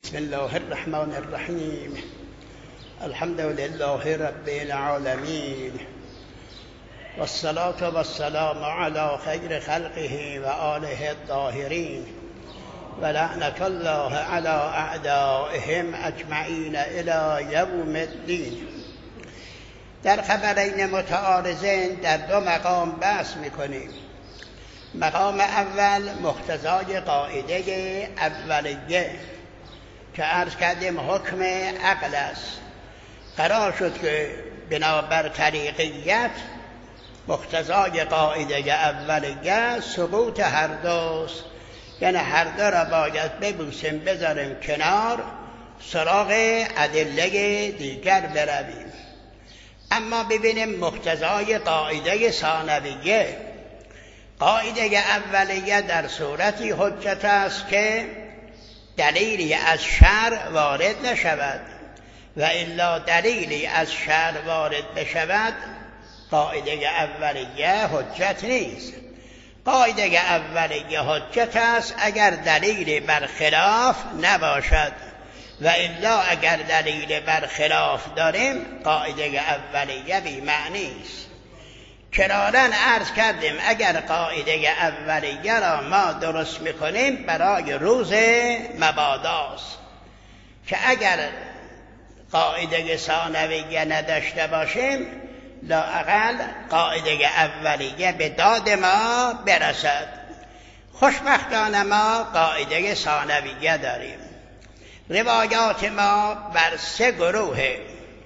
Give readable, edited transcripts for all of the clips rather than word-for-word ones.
بسم الله الرحمن الرحیم. الحمد لله رب العالمین والصلاة والسلام علی خیر خلقه و آله الطاهرین و لعنة الله علی اعدائهم اجمعین الی یوم الدین. در خبرین متعارضین در دو مقام بحث میکنیم. مقام اول مقتضای قاعده اولیه که عرض کردیم حکم عقل است. قرار شد که بنابر طریقیت مقتضای قاعده اولیه سقوط هر دوست، یعنی هر دو را باید ببوسیم بذاریم کنار، سراغ ادله دیگر برویم. اما ببینیم مقتضای قاعده ثانویه. قاعده اولیه در صورتی حجت است که دلیلی از شرع وارد نشود و الا دلیلی از شرع وارد بشود قاعده اولیه حجت نیست. قاعده اولیه حجت است اگر دلیل برخلاف نباشد و الا اگر دلیل برخلاف داریم قاعده اولیه بی معنی است. کرارن عرض کردیم اگر قاعده اولیه را ما درست میکنیم برای روز مباداست، که اگر قاعده ثانویه نداشته باشیم لااقل قاعده اولیه به داد ما برسد. خوشبختانه ما قاعده ثانویه داریم. روایات ما بر سه گروهه.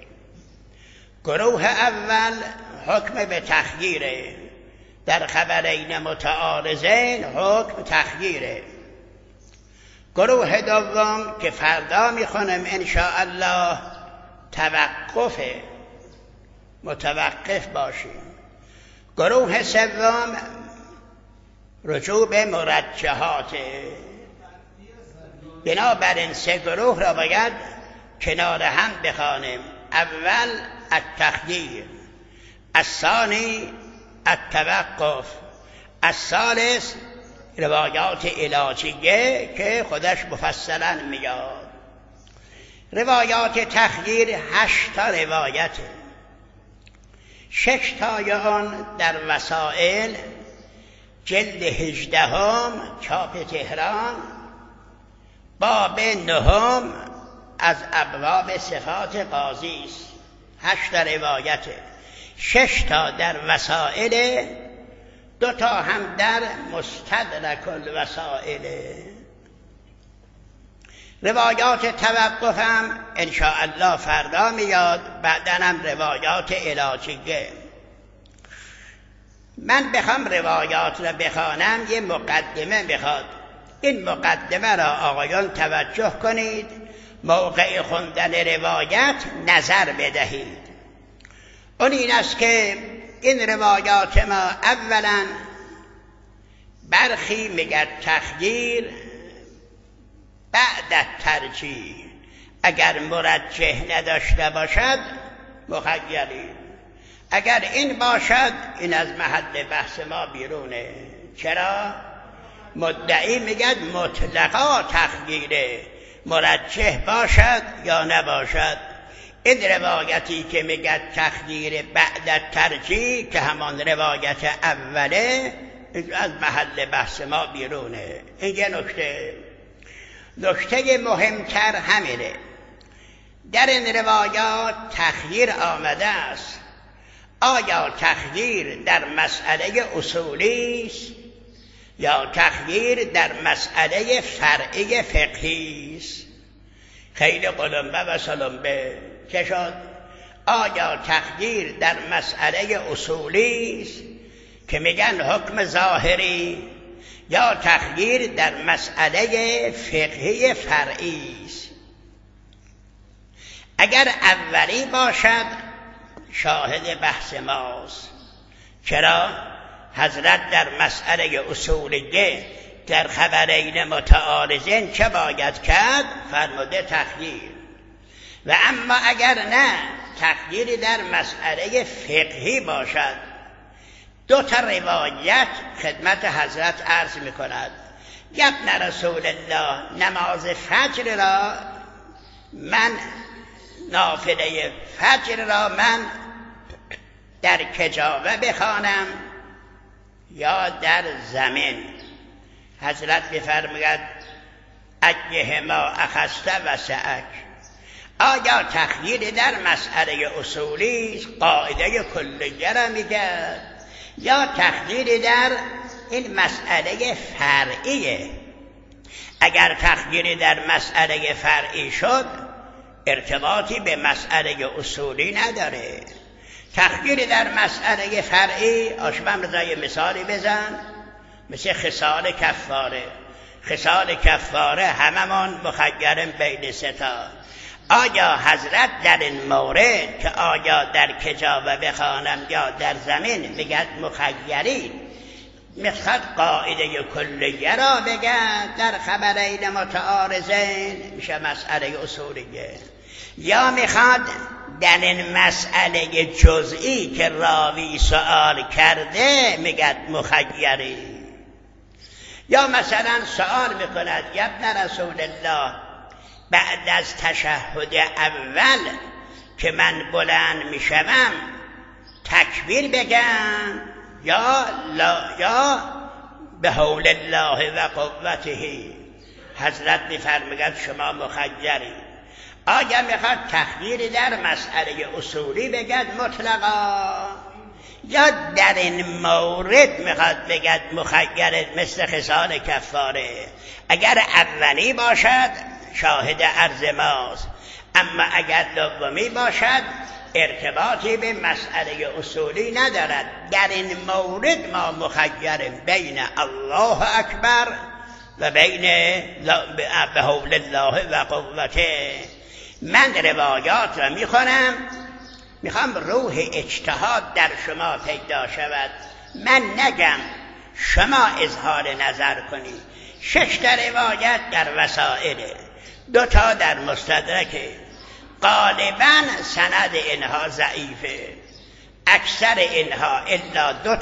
گروه اول حکم به تخییره. در خبرین متعارضین حکم تخییره. گروه دوم که فردا میخونم انشاءالله توقفه، متوقف باشیم. گروه سوم رجوع به مرجحاته. بنابراین سه گروه را باید کنار هم بخوانیم. اول التخییر، الثانی التوقف، الثالث روایات علاجیه که خودش مفصلا میاد. روایات تخییر 8 روایته. 6 آن در وسائل جلد 18 چاپ تهران، باب 9 از ابواب صفات قاضی است. 8 روایته. 6 در وسائل، 2 هم در مستدرک الوسائل. روایات توقف هم انشاءالله فردا میاد، بعداً هم روایات علاجیه. من بخوام روایات را بخوانم یه مقدمه میخواد. این مقدمه را آقایان توجه کنید، موقع خوندن روایت نظر بدهید. اون این است که این روایات ما اولا برخی میگه تخییر بعد ترجیح، اگر مرجح نداشته باشد مخیری. اگر این باشد این از محل بحث ما بیرونه. چرا؟ مدعی میگه مطلقا تخییره، مرجح باشد یا نباشد. این روایتی که میگه تخییر بعد ترجیح که همان روایت اوله از محل بحث ما بیرونه. این یه نکته مهمتر همینه. در این روایات تخییر آمده است. آیا تخییر در مسئله اصولی است یا تخییر در مسئله فرعی فقهی است؟ خیلی قلمبه و سلمبه که شد. آیا تخییر در مسئله اصولی است که میگن حکم ظاهری، یا تخییر در مسئله فقهی فرعی است؟ اگر اولی باشد شاهد بحث ماست. چرا؟ حضرت در مسئله اصولیه در خبرین متعارضین چه باید کرد؟ فرموده تخییر. و اما اگر نه تخییر در مسئله فقهی باشد، 2 روایت خدمت حضرت عرض می کند. ابن رسول الله نماز فجر را من نافله فجر را من در کجاوه بخوانم یا در زمین؟ حضرت بفرماید ایهما اخذت وسعک. آیا تخییر در مسئله اصولی قاعده کلیه را میگه یا تخییر در این مسئله فرعیه؟ اگر تخییر در مسئله فرعی شد ارتباطی به مسئله اصولی نداره. تخییر در مسئله فرعی آشبم رضای مثالی بزن، مثل خصال کفاره. خصال کفاره هممون مخیرم بین ستا. آیا حضرت در این مورد که آیا در کجاوه بخوانم یا در زمین بگد مخیری، میخواد قاعده کلیه را بگد در خبرین متعارضین میشه مسئله اصولیه، یا میخواد در این مسئله جزئی که راوی سوال کرده میگد مخیری؟ یا مثلا سوال میکند یا ابن رسول الله بعد از تشهد اول که من بلند میشم تکبیر بگم یا به حول الله و قوته؟ حضرت میفرماید شما مخیری. آیا میخواد تخییر در مسئله اصولی بگد مطلقا، یا در این مورد میخواد بگد مخیرت مثل خصال کفاره؟ اگر اولی باشد شاهد عرض ماست، اما اگر دومی باشد ارتباطی به مسئله اصولی ندارد. در این مورد ما مخیریم بین الله اکبر و بین به حول الله و قوته. من روایات را میخوام روح اجتهاد در شما پیدا شود. من نگم شما اظهار نظر کنید. 6 روایت در وسائل، 2 در مستدرک. غالبا سند اینها ضعیفه، اکثر اینها الا 2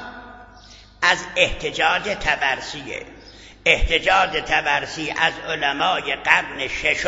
از احتجاج طبرسیه. احتجاج طبرسی از علمای قرن 6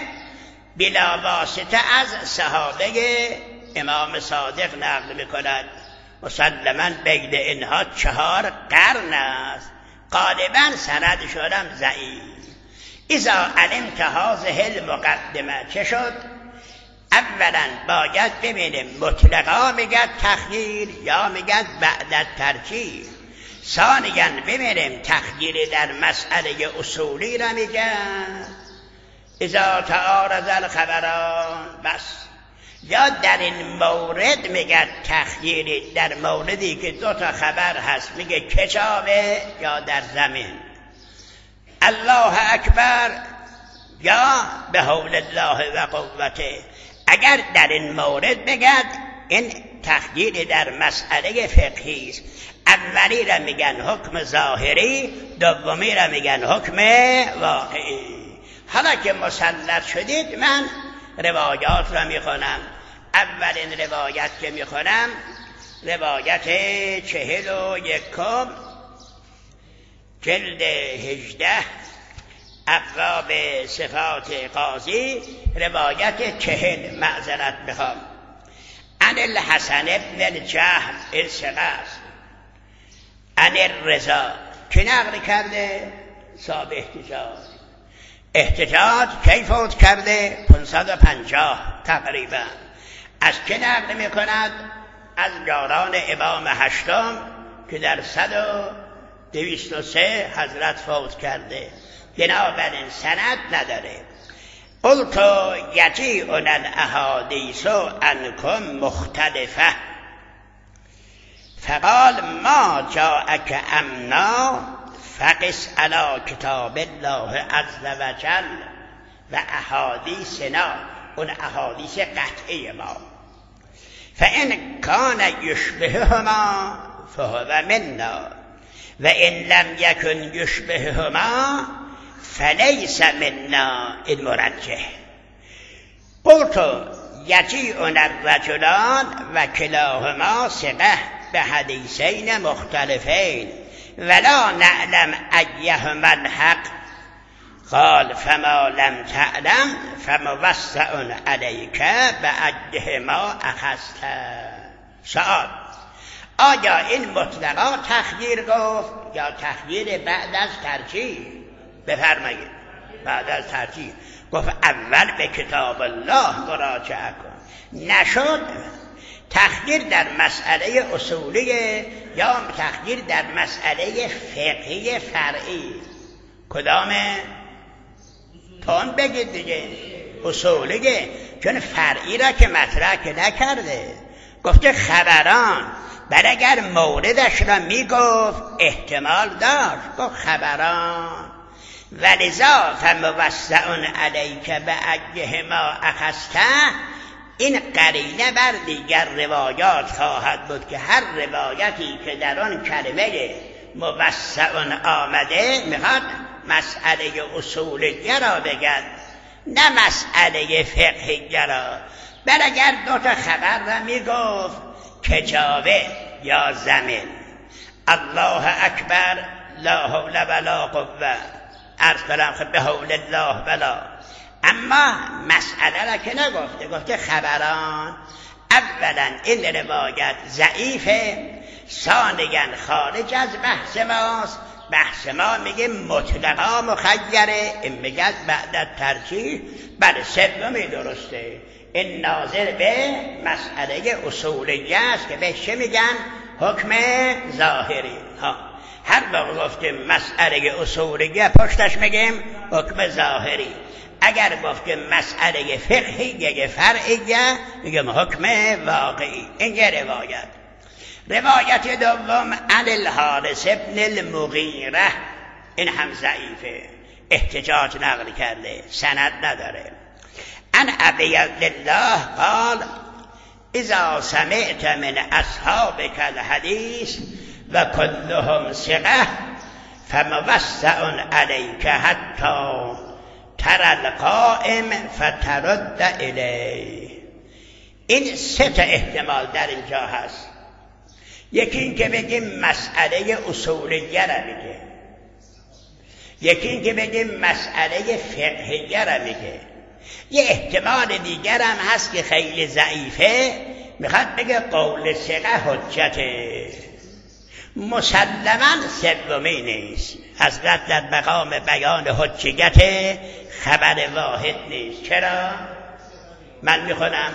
بلا واسطه از صحابه امام صادق نقل میکند. مسلما بین اینها 4 قرن است. غالبا سندشون هم ضعیف. اذا علمت هذه المقدمه چه شد؟ اولا باید ببینیم مطلقا میگد تخییر یا میگد بعد ترجیح. ثانیا ببینیم تخییر در مسئله اصولی را میگد اذا تعارض الخبران بس، یا در این مورد میگه تخییر در موردی که 2 خبر هست میگه کجاوه یا در زمین، الله اکبر یا به حول الله و قوته. اگر در این مورد بگد این تخییر در مسئله فقهی است. اولی را میگن حکم ظاهری، دومی را میگن حکم واقعی. حالا که مسلط شدید من روایات را میخونم. اولین روایت که میخونم روایت 41 جلد 18 ابواب صفات قاضی، روایت 40 معذرت بخوام. عن الحسن بن الجهم الثقه عن الرضا که نقل کرده صاحب احتجاج کی فوت کرده؟ 550 تقریبا. از که نقل میکند؟ از یاران امام هشتم که در 203 حضرت فوت کرده. بنابراین سند نداره. قلت یجیعنا الاحادیث عنکم مختلفه فقال ما جاءک امنا فقس علی کتاب الله عز وجل و احادیثنا، اون احادیث قطعی ما. فان کان یشبههما فهو منا و ان لم یکن یشبههما فلیس منا المرجح. قلت یجیعنا الرجلان و کلاهما ثقه به حدیثین مختلفین ولا نعلم ایهما الحق قال فما لم تعلم فموسع علیک بأیهما اخذت. سوال: آیا این مطلقا تخییر گفت یا تخییر بعد از ترجیح؟ بفرمایید. بعد از ترجیح گفت اول به کتاب الله مراجعه کن. نشد تخییر در مسئله اصولیه یا تخییر در مسئله فقهی فرعی؟ کدامه؟ تون بگید دیگه. اصولیه، چون فرعی را که مطرح نکرده. گفته خبران، بل اگر موردش را میگفت احتمال داشت. گفت خبران ولذا فموسع علیک بأیهما اخذت. این قرینه بر دیگر روایات خواهد بود که هر روایتی که در آن کلمه موسع آمده میخواد مسئله اصولیه را بگد، نه مسئله فقهیه را. بل اگر دو تا خبر را میگفت کجاوه یا زمین، الله اکبر، لا حول ولا قوه، عرض کنم به حول الله بلا، اما مسئله را که نگفته، گفته خبران. اولا این روایت ضعیفه، ثانیا خارج از بحث ماست. بحث ما میگه مطلقا مخیره، این میگه بعد ترجیح. بله سومی درسته، این ناظر به مسئله اصولیه است که بهش چه میگن؟ حکم ظاهری. هر موقع گفتیم مسئله اصولیه پشتش میگیم حکم ظاهری. اگر گفتیم مسئله فقهیه فرعیه میگیم حکم واقعی. این یه روایت دوم عن الحارث ابن المغیره، این هم ضعیفه، احتجاج نقل کرده، سند نداره. عن ابی عبدالله قال اذا سمعت من اصحابك الحدیث و کلهم ثقه فموسع علیک حتی ترى القائم فترد الیه. این سه تا احتمال در اینجا هست. یکی این که بگیم مسئله اصولیه را میگه، یکی این که بگیم مسئله فقهیه را میگه. یه احتمال دیگر هم هست که خیلی ضعیفه، میخواد بگه قول ثقه حجته. مسلما سومی نیست. حضرت در مقام بیان حجیت خبر واحد نیست. چرا؟ من میخونم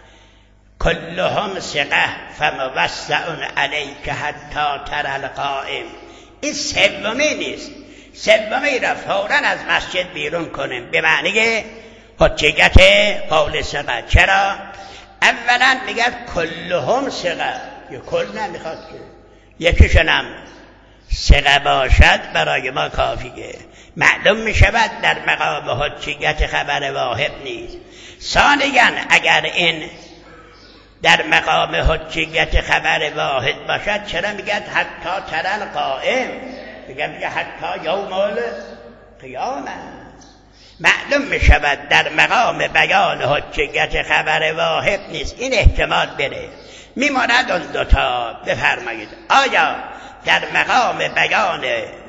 کلهم ثقه فموسع علیک حتی ترى القائم. این سومی نیست. سومی را فوراً از مسجد بیرون کنیم به معنی حجیت قول ثقه. چرا؟ اولا میگه کلهم ثقه، یه کل نمیخواد که یکیشونم ثقه باشد برای ما کافیه. معلوم میشود در مقام حجیت خبر واحد نیست. ثانیاً اگر این در مقام حجیت خبر واحد باشد، چرا میگه حتی ترى القائم؟ میگه حتی یوم القیامه. معلوم میشود در مقام بیان حجیت خبر واحد نیست. این احتمال بره، میماند اون دوتا. بفرمایید آیا در مقام بیان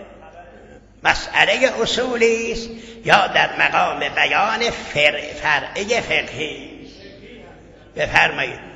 مسئله اصولی است یا در مقام بیان فرعی فقهی؟ بفرمایید.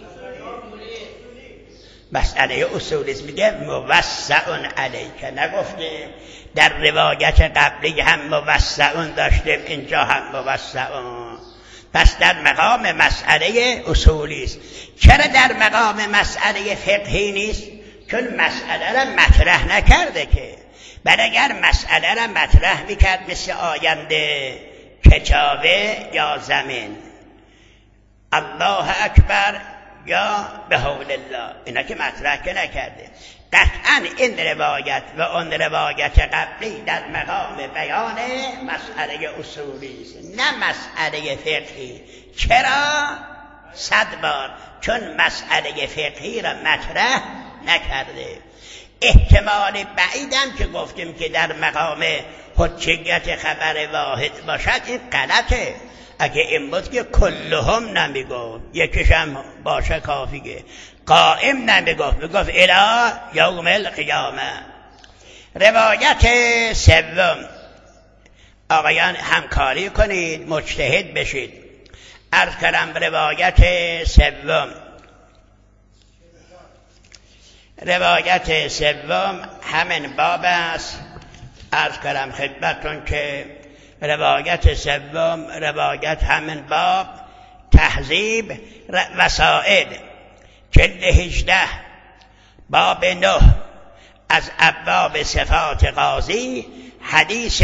مسئله اصولی است. میگه موسع علیک، نگفته در روایت قبلی هم موسع داشتیم، اینجا هم موسع. پس در مقام مسئله اصولی است. چرا در مقام مسئله فقهی نیست؟ چون مسئله را مطرح نکرده که. بل اگر مسئله را مطرح میکرد مثل آینده کجاوه یا زمین، الله اکبر یا به حول الله، اینا که مطرح که نکرده. قطعا این روایت و اون روایت قبلی در مقام بیان مسئله اصولی است، نه مسئله فقهی. چرا؟ 100 بار چون مسئله فقهی را مطرح نکرده. احتمال بعیدم که گفتیم که در مقام حجیت خبر واحد باشد، این غلطه. اگه این بود که کلهم نمیگفت، یکیشم باشه کافیه. قائم نمیگفت، میگفت الی یوم القیامه. روایت سوم، آقایان همکاری کنید، مجتهد بشید. عرض کردم روایت سوم، روایت سوم همین باب است. عرض کردم خدمتتون که روایت سوم روایت همین باب، تهذیب وسائل، جلد 18 باب 9 از ابواب صفات قاضی، حدیث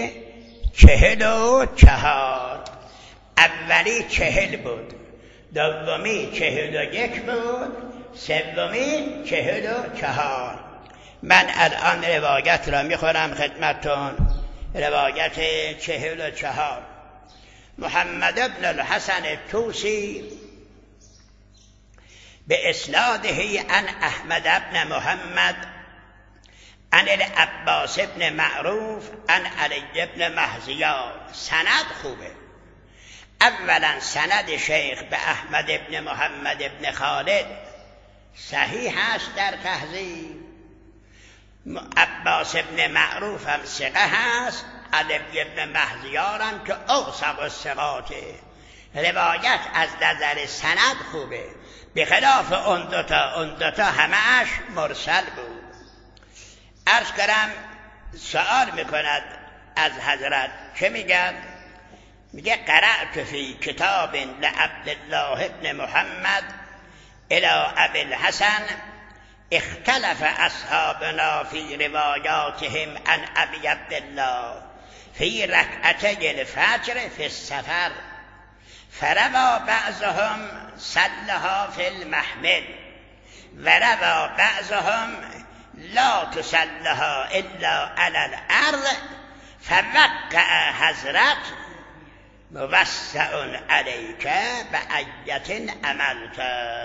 44. اولی 40 بود، دومی 41 بود، سومی 44. من الان روایت را میخورم خدمتتون. روایت 44، محمد بن الحسن الطوسی به اسناده عن احمد بن محمد عن العباس بن معروف عن علی بن مهزیار. سند خوبه. اولا سند شیخ به احمد بن محمد بن خالد صحیح است در تهذیب. عباس بن معروف هم ثقه هست، علی بن مهزیار هم که اوثق الثقاته. روایت از نظر سند خوبه، بخلاف اون دوتا همه‌اش مرسل بود. عرض کردم سوال میکند از حضرت، چه میگن؟ میگه قرأت فی کتاب لعبدالله بن محمد الی ابی الحسن اختلف اصحابنا فی روایاتهم عن ابی عبدالله فی رکعتي الفجر فی السفر فروى بعضهم صلها فی المحمل وروى بعضهم لا تصلها الا على الارض فوقع حضرت موسع علیک بأیة عملت.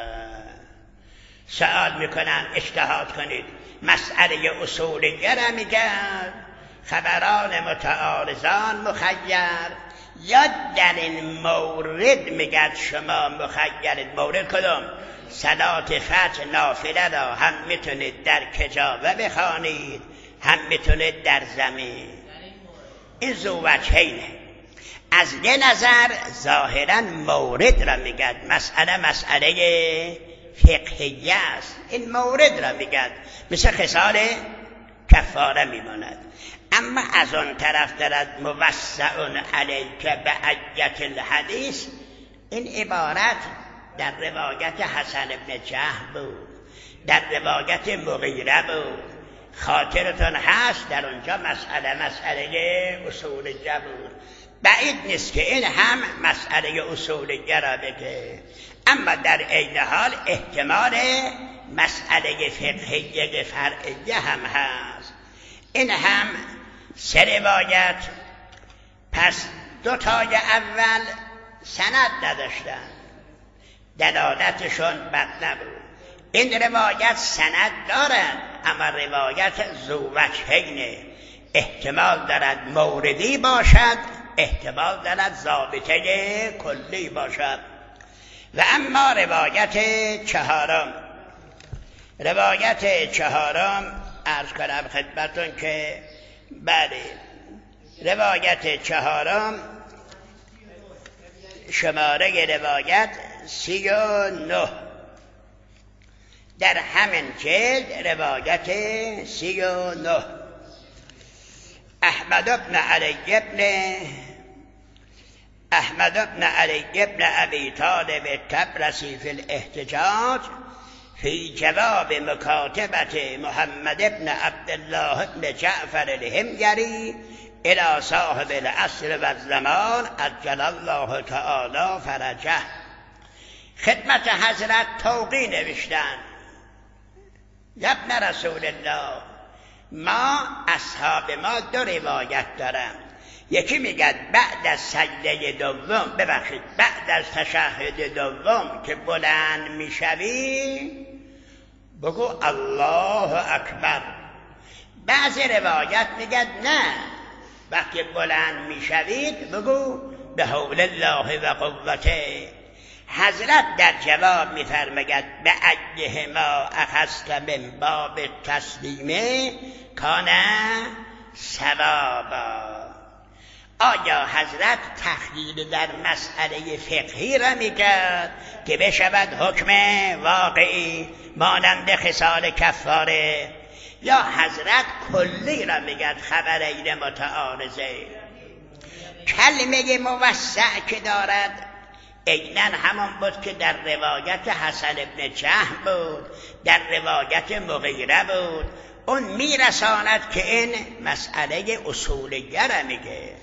سوال میکنم اجتهاد کنید. مسئله اصولیه را میگن خبران متعارضان مخیر، یا در این مورد میگن شما مخیرید؟ مورد کدوم؟ صلات فجر نافله را هم میتونید در کجاوه بخوانید، هم میتونید در زمین. این ذو وجهینه. از یه نظر ظاهرا مورد را میگن، مسئله فقهیه است. این مورد را میگن، مثل خصال کفاره میماند. اما از اون طرف دارد موسع علیک بأیة الحدیث. این عبارت در روایت حسن بن جهم بود، در روایت مغیره بود. خاطرتون هست در اونجا مسئله اصولیه بود. بعید نیست که این هم مسئله اصولیه را بگه، اما در عین حال احتمال مسئله فقهیه فرعیه هم هست. این هم 3 روایت. پس 2 تای اول سند نداشتن، دلالتشون بد نبود. این روایت سند دارد، اما روایت ذو وجهینه. احتمال دارد موردی باشد، احتمال دارد ضابطه کلی باشد. و اما روایت 4، روایت 4 عرض کنم خدمتون که بله، روایت 4 شماره روایت 39 در همین جلد، روایت 39. احمد بن علی بن ابی طالب الطبرسی فی الاحتجاج فی جواب مکاتبت محمد بن عبدالله بن جعفر الحمگری الى صاحب العصر و الزمان عجل الله تعالی فرجه. خدمت حضرت توقی نوشتن: ابن رسول الله، ما اصحاب ما 2 روایت دارن. یکی میگه بعد از سجده دوم، ببخشید بعد از تشهد دوم که بلند میشوی بگو الله اکبر. بعضی روایت میگه نه، وقتی بلند میشوید بگو به حول الله و قوته. حضرت در جواب می‌فرماید به ایهما اخذت من باب تسلیمه کان ثوابا. آیا حضرت تخییر در مسئله فقهی را میکرد که بشود حکم واقعی مانند خصال کفاره، یا حضرت کلی را میگد خبرین متعارضه؟ کلمه موسع که دارد عیناً همان بود که در روایت حسن ابن جهم بود، در روایت مغیره بود. اون میرساند که این مسئله اصولیه را میگه.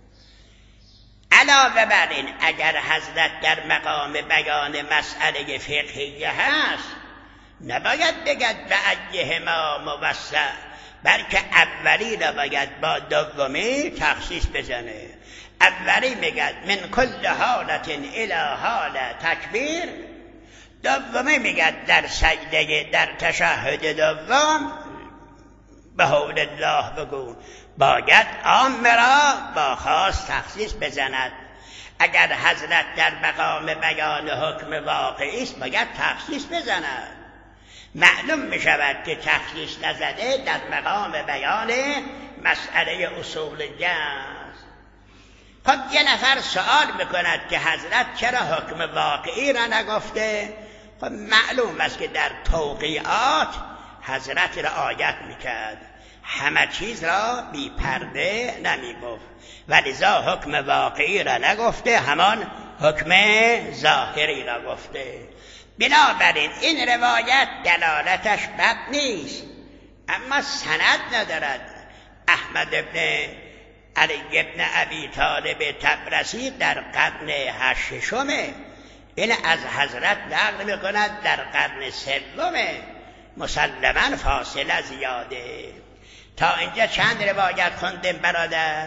علاوه بر این اگر حضرت در مقام بیان مسئله فقهیه هست نباید بگد به ایهما موسع، بلکه اولی را باید با دومی تخصیص بزنه. اولی میگد من کل حالت الی حال تکبیر، دومی میگد در سجده در تشهد دوم به حول الله بگو. باید عام را با خاص تخصیص بزند. اگر حضرت در مقام بیان حکم واقعی است باید تخصیص بزند. معلوم می شود که تخصیص نزده در مقام بیان مسئله اصولیه است. خب یه نفر سوال میکند که حضرت چرا حکم واقعی را نگفته؟ خب معلوم است که در توقیعات حضرت رعایت میکرد، همه چیز را بی پرده نمی گفت، ولذا حکم واقعی را نگفته، همان حکم ظاهری را گفته. بنابراین این روایت دلالتش بد نیست، اما سند ندارد. احمد ابن علی ابن ابی طالب طبرسی در قرن هشتمه، این از حضرت نقل میکند در قرن سومه، مسلماً فاصله زیاده. تا اینجا چند روایت خوندیم برادر؟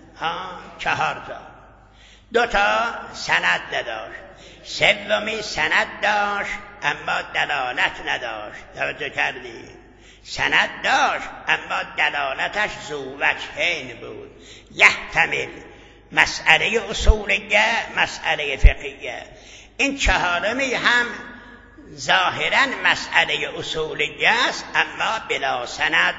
4 تا. 2 تا سند نداشت، سومی سند داشت اما دلالت نداشت. توجه کردی؟ سند داشت اما دلالتش ذو وجهین بود، یحتمل مسئله اصولیه مسئله فقهیه. این 4می هم ظاهراً مسئله اصولیه است اما بلا سند.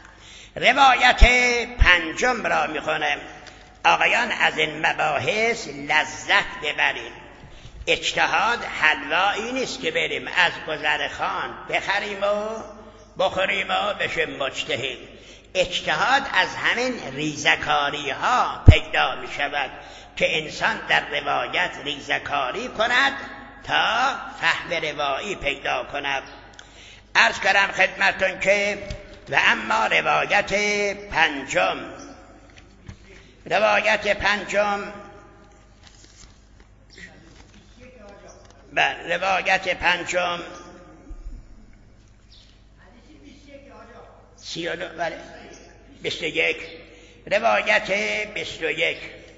روایت 5 را میخونم. آقایان از این مباحث لذت ببرید. اجتهاد حلوایی نیست که بریم از گذرخان بخریم و بخوریم و بشیم مجتهد. اجتهاد از همین ریزکاری ها پیدا می شود که انسان در روایت ریزکاری کند تا فهم روایی پیدا کند. عرض کردم خدمتون که و اما روایت 5 روایت 5 21 روایت 21.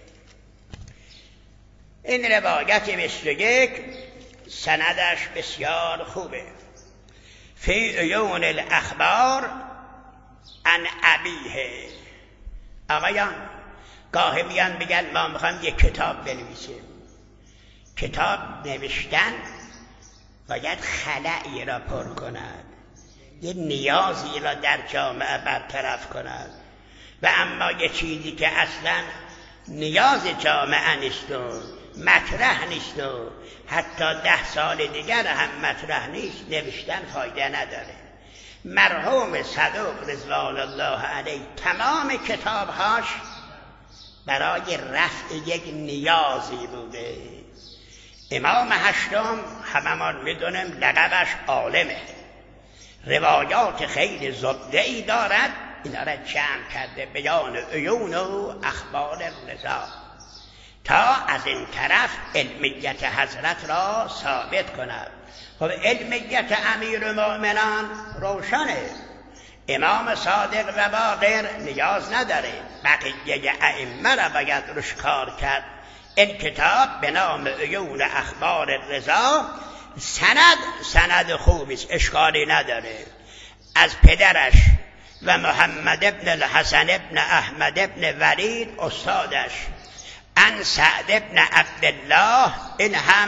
این روایت 21 سندش بسیار خوبه. فی عیون الاخبار عن ابیه. آقایان گاهی میان میگن ما میخوایم یک کتاب بنویسیم. کتاب نوشتن باید خلایی را پر کند، یه نیازی را در جامعه برطرف کند. و اما یه چیزی که اصلا نیاز جامعه نیست و مطرح نیست و حتی 10 سال دیگر هم مطرح نیست، نوشتن فایده نداره. مرحوم صدوق رضوان الله علیه تمام کتابهاش برای رفع یک نیازی بوده. امام هشتم هممان میدونم لقبش عالمه، روایات خیلی زبده‌ای دارد، اینا را جمع کرده بیان عیون و اخبار رضا تا از این طرف علمیت حضرت را ثابت کند. خب علمیت امیر المؤمنان روشنه، امام صادق و باقر نیاز نداره، بقیه ائمه را باید روش کار کرد. این کتاب به نام عیون اخبار رضا سند خوبی است، اشکالی نداره. از پدرش و محمد ابن الحسن ابن احمد ابن ولید استادش، ان سعد ابن عبدالله، این هم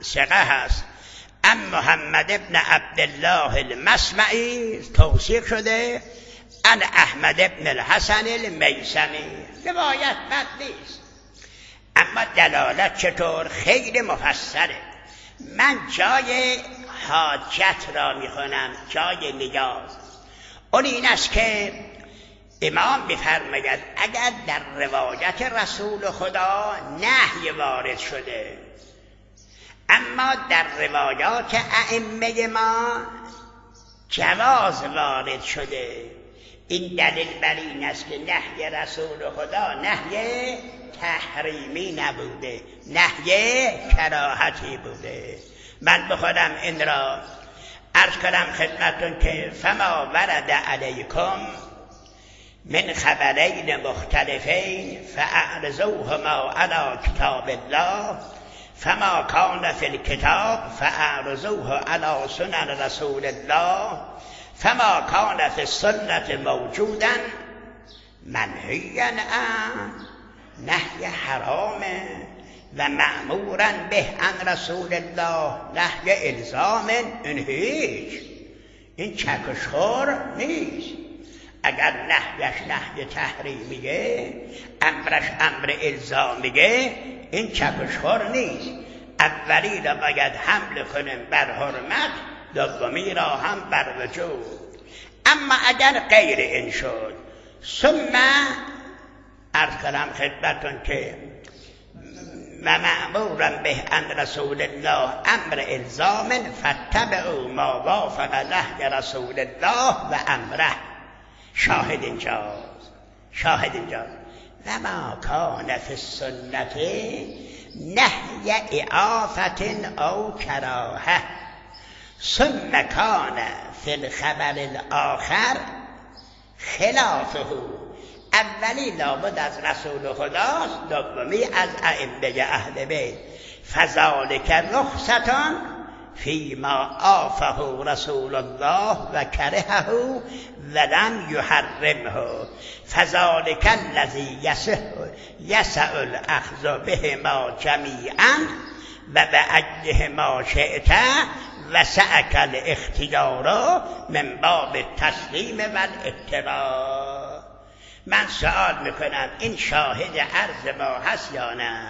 ثقه هست. ام محمد ابن عبدالله المسمعی توثیق شده. ان احمد ابن الحسن المیسمی. روایت بد نیست، اما دلالت چطور؟ خیلی مفصله. من جای حاجت را میخونم، جای نیاز. اون این است که امام میفرماید اگر در روایت رسول خدا نهی وارد شده، اما در روایات ائمه ما جواز وارد شده، این دلیل بر این است که نهی رسول خدا نهی تحریمی نبوده، نهی کراهتی بوده. من بخودم این را عرض کنم خدمتون که فما ورد علیکم من خبرین مختلفین فاعرضوهما علی کتاب الله فما کان فی الکتاب فاعرضوه علی سنن رسول الله فما کان فی السنة موجودا منهیا عنه. نهی حرامه و مأمورا به عن رسول الله، نهی الزام. این هیچ، این چکشخور نیست. اگر نهیش نهی تحریمیه، امرش امر الزامیه، این چکشخور نیست. اولی را باید حمل کنیم بر حرمت، دومی را هم بر وجوب. اما اگر غیر این شد، ثم عرض کنم خدمتون که و مأمورا به ان رسول الله امر الزام فاتبعوا ما وافق نهی رسول الله و امره. شاهد اینجاست، شاهد اینجاست. و ما کان فی السنة نهی اعافة او کراهه ثم کان فی الخبر الاخر خلافه. اولی لابد از رسول خداست، دومی از ائمه اهل بیت. فذلک رخصتان فیما عافه رسول الله و کرهه ولم یحرمه. فذلک الذی یسع الاخذ بهما جمیعا و بأیهما شئت وسعک الاختیار من باب التسلیم و الاتباع. من سوال میکنم این شاهد عرض ما هست یا نه؟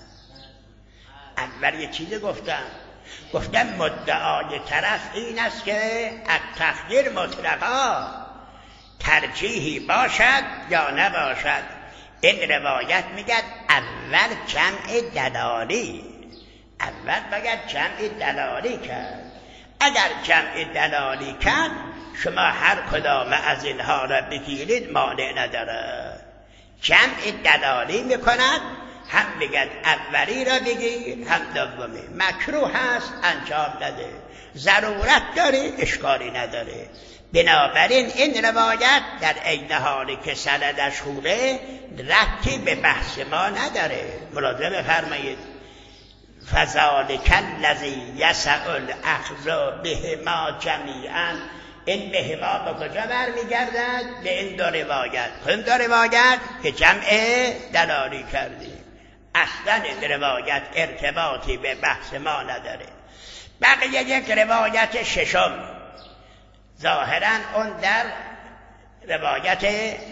اول یه چیزی گفتم مدعای طرف این است که التخییر مطلقا ترجیحی باشد یا نباشد. این روایت میگه اول جمع دلالی، اول باید جمع دلالی کرد. اگر جمع دلالی کرد شما هر کدام از اینها را بگیرید مانع نداره. جمع دلالی میکند، هم میگن اولی را بگیر هم دومی. مکروه هست انجام نده، ضرورت داره اشکالی نداره. بنابراین این روایت در عین حالی که سندش خوبه ربطی به بحث ما نداره. ملاحظه بفرمایید. فذلک الذی یسع الاخذ بهما جمیعا. این بهما به کجا برمیگردد؟ به این دو روایت. این دو روایت که جمع دلالی کردیم. اصلا این روایت ارتباطی به بحث ما نداره. بقیه یک روایت ششم، ظاهرا اون در روایت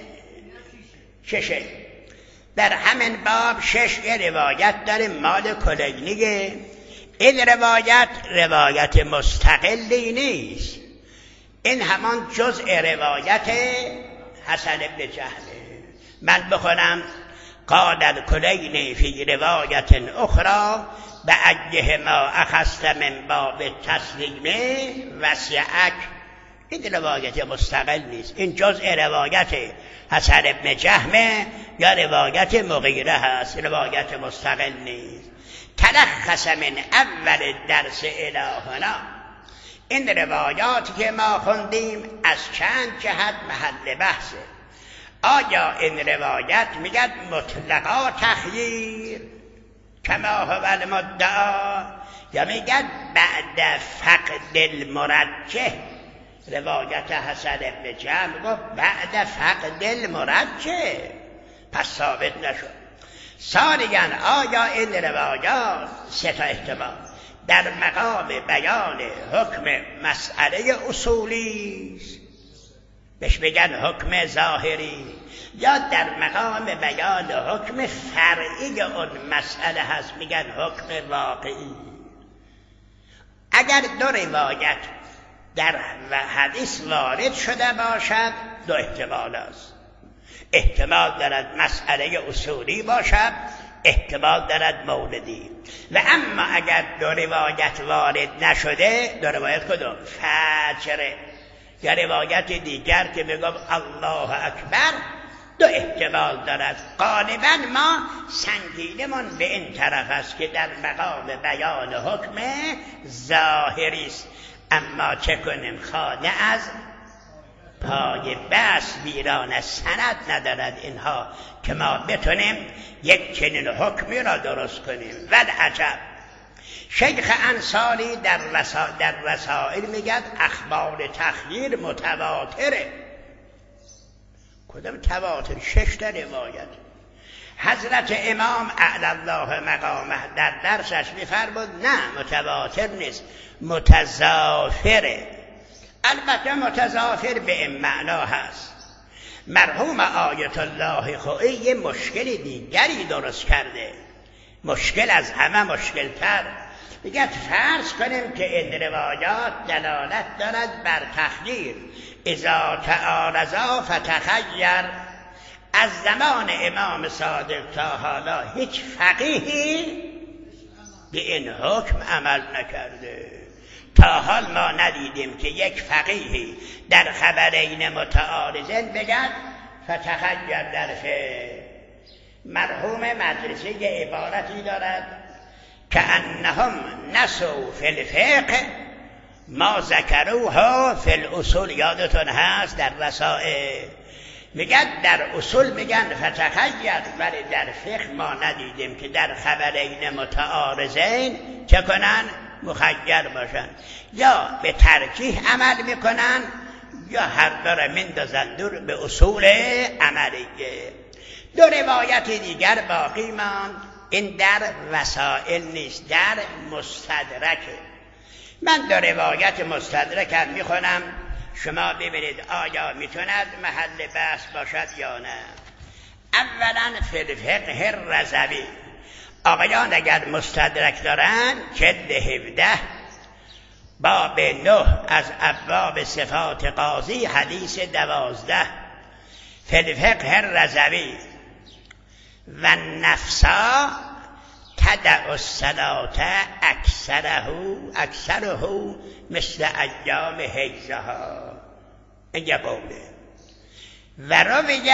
ششه. در همین باب 6 روایت داره مال کلینیه. این روایت مستقلی نیست، این همان جزء روایت حسن بن جهله. من بخونم قال الکلینی فی روایت اخرى بأیهما اخذت من باب التسلیم وسعک. این روایت مستقل نیست، این جزء روایت حسن بن جهمه یا روایت مغیره هست، روایت مستقل نیست. تلخص من اول درس الی هنا. این روایاتی که ما خوندیم از چند جهت محل بحثه. آیا این روایت میگد مطلقا تخییر کما هو المدعا، یا میگد بعد فقد المرجح؟ روایت حسن بن جهل گفت بعد فقد المرجح، پس ثابت نشد. ثانیاً آیا این روایات 3 احتمال، در مقام بیان حکم مسئله اصولی است بهش بگن حکم ظاهری، یا در مقام بیان حکم فرعی اون مسئله هست میگن حکم واقعی. اگر دو روایت در حدیث وارد شده باشد دو احتمال است. احتمال دارد مسئله اصولی باشد، احتمال دارد موردی. و اما اگر دو روایت وارد نشده، دو روایت کدوم؟ فجره یا روایت دیگر که میگم الله اکبر، دو احتمال دارد. غالبا ما سنگینمون به این طرف است که در مقام بیان حکم ظاهری است. اما چه کنیم؟ خانه از پای بس ویران، سند ندارد اینها که ما بتونیم یک چنین حکمی را درست کنیم. والعجب شیخ انصاری در رسائل میگد اخبار تخییر متواتره. کدام تواتر؟ 6 تا روایت. حضرت امام اعلی الله مقامه در درسش میفرمود نه متواتر نیست، متضافره. البته متضافر به این معنا هست. مرحوم آیت الله خویی یه مشکل دیگری درست کرده، مشکل از همه مشکلتر. میگه فرض کنیم که این روایات دلالت دارد بر تخییر، اذا تعارضا فتخیر. از زمان امام صادق تا حالا هیچ فقیهی به این حکم عمل نکرده. تا حال ما ندیدیم که یک فقیهی در خبرین متعارضین بگن فتخیر در فقه. مرحوم مدرسه عبارتی دارد که انهم نسوا فی الفقه ما ذکروها فی الاصول. یادتون هست در رسائل میگن در اصول میگن فتخیر، ولی در فقه ما ندیدیم که در خبرین متعارضین چه کنن؟ مخیر باشن. یا به ترجیح عمل میکنن یا هر داره مندازن دور به اصول عملیه. دو روایت دیگر باقی ماند. این در وسائل نیست، در مستدرکه. من دو روایت مستدرکم میخونم، شما ببینید آیا میتوند محل بحث باشد یا نه. اولا فی الفقه الرضوی، آقایان اگر مستدرک دارن جلد 17 باب 9 از ابواب صفات قاضی حدیث 12. فی الفقه الرضوی و نفسا تدع الصلاة اکثره مثل ایام حیضها. این یه قوله. و رویه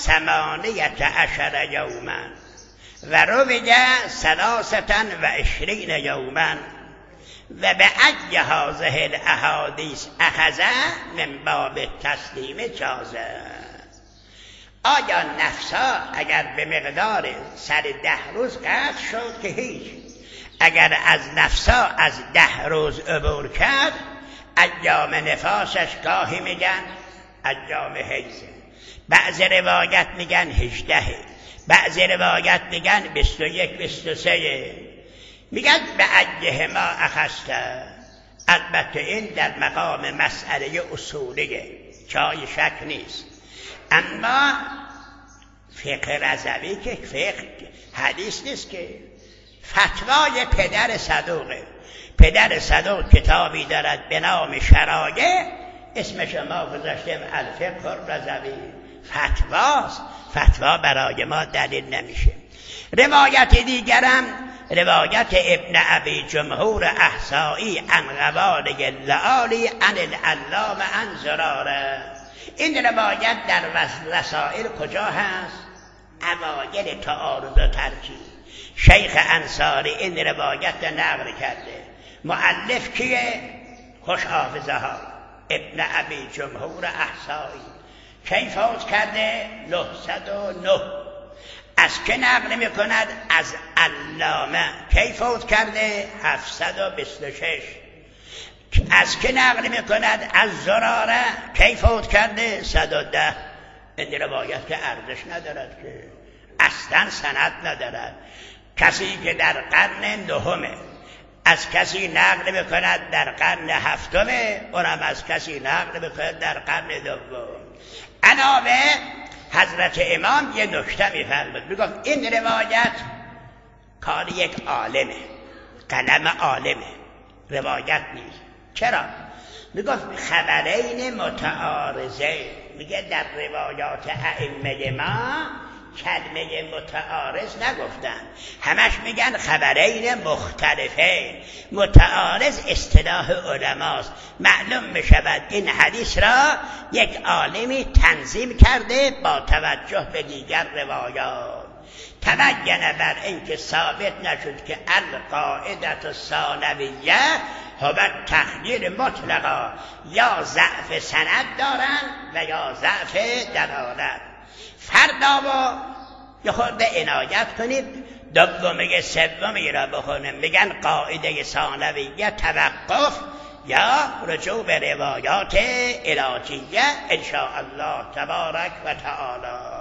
18 یوما و رویه 23 یوما و به ای هذه الاحادیث اخذ من باب تسلیم جازه. آیا نفسا اگر به مقدار سر 10 روز قطع شد که هیچ، اگر از نفسا از 10 روز عبور کرد ایام نفاسش گاهی میگن ایام حیضه، بعض روایت میگن 18، بعض روایت میگن 21 23. میگن به ایه ما اخسته. البته این در مقام مسئله اصولیه، جای شک نیست. اما فقه رضوی که فقه حدیث نیست که، فتوای پدر صدوقه. پدر صدوق کتابی دارد به نام شرایع، اسمش ما گذاشتیم الفقه الرضوی. فتواست، فتوا برای ما دلیل نمیشه. روایت دیگرم روایت ابن ابی جمهور احصایی عن غوالی اللعالی عن العلام عن زراره. این روایت در رسائل کجا هست؟ اوایل تعارض و ترکیب. شیخ انصاری این روایت نقل کرده. مؤلف کیه؟ خوش حافظه ها، ابن ابی جمهور احصایی. کی فوت کرده؟ 909. از که نقل میکند؟ از علامه. کی فوت کرده؟ 726. از که نقل میکند؟ از زراره. کی فوت کرده؟ 110. این روایت که ارزش ندارد، که اصلا سند ندارد. کسی که در قرن 9 از کسی نقل میکند در قرن هفتم، اونم از کسی نقل میکند در قرن دوم. علاوه حضرت امام یه نکته میفرمود، میگفت این روایت کار یک عالمه، قلم عالمه، روایت نیست. چرا؟ میگفت خبرین متعارضه، میگه در روایات ائمه ما کلمه متعارض نگفتن، همش میگن خبرین مختلفین. متعارض اصطلاح علماست. معلوم میشود این حدیث را یک عالمی تنظیم کرده با توجه به دیگر روایات. تبین بر اینکه ثابت نشد که القاعده ثانویه هو تخییر مطلقا، یا ضعف سند دارن و یا ضعف دلالت. فردا با یه خورده عنایت کنید، دومی سومی را بخونیم، میگن قاعده ثانویه توقف یا رجوع به روایات الهیه ان شاء الله تبارک و تعالی.